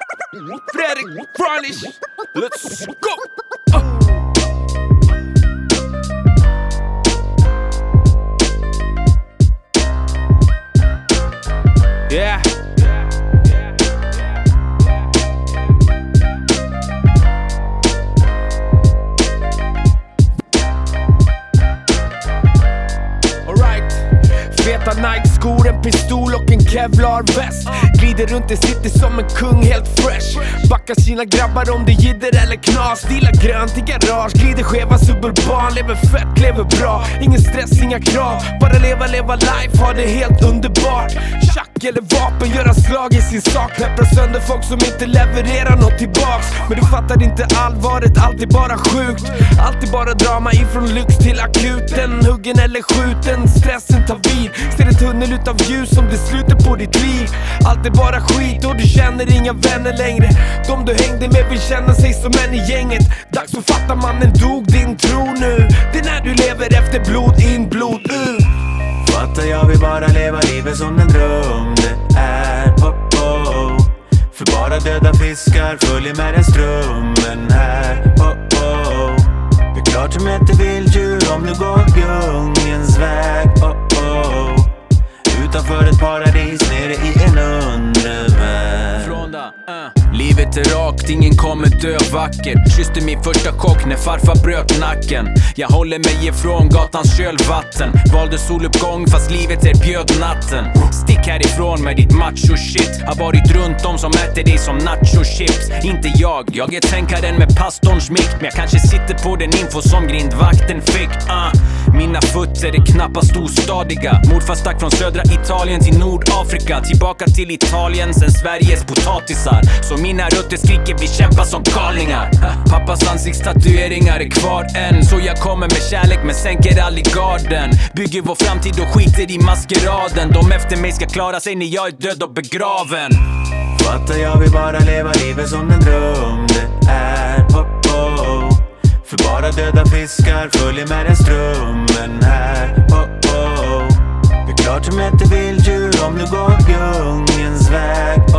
Fredrik Franish, let's go! Yeah. Feta Nike-skor, en pistol och en Kevlar-väst. Glider runt i city som en kung, helt fresh. Backar sina grabbar om det jidder eller knas. Dealar grönt i garage, glider skeva suburban. Lever fett, lever bra, ingen stress, inga krav. Bara leva life, ha det helt underbart. Tjack eller vapen, göra slag i sin sak. Peppra sönder folk som inte levererar något tillbaks. Men du fattar inte allvaret, allt är bara sjukt. Alltid bara drama ifrån lyx till akuten. Huggen eller skjuten, stressen tar vid. Ser en tunnel utav ljus som det sluter på ditt liv. Allt är bara skit och du känner inga vänner längre. De du hängde med vill känna sig som en i gänget. Dags att fatta, mannen dog, din tro nu. Det är när du lever efter blod in, blod ut. Fattar, jag vill bara leva livet som en dröm. Det är oh. För bara döda fiskar följer med en strömmen här oh. Det är klart som ett vilddjur om du går djungelns väg oh. Utanför ett paradis nere i en undervärld. Livet är rakt, ingen kommer dö vackert. Kysste min första chock när farfar bröt nacken. Jag håller mig ifrån gatans kölvatten. Valde soluppgång fast livet erbjöd natten. Stick härifrån med ditt macho shit. Har varit runt om som äter dig som nacho chips. Inte jag är tänkaren med pastorns mick. Men jag kanske sitter på den info som grindvakten fick Mina fötter är knappast ostadiga. Morfar stack från södra Italien till Nordafrika. Tillbaka till Italien sen Sveriges potatisar. Så mina rötter skriker vi kämpar som galningar. Pappas ansiktstatueringar är kvar än. Så jag kommer med kärlek men sänker aldrig garden. Bygger vår framtid och skiter i maskeraden. De efter mig ska klara sig när jag är död och begraven. Fattar, jag vill bara leva livet som en dröm. Det är oh. För bara döda fiskar följer med en strömmen här oh. Det är klart som ett vilddjur om du går djungelns väg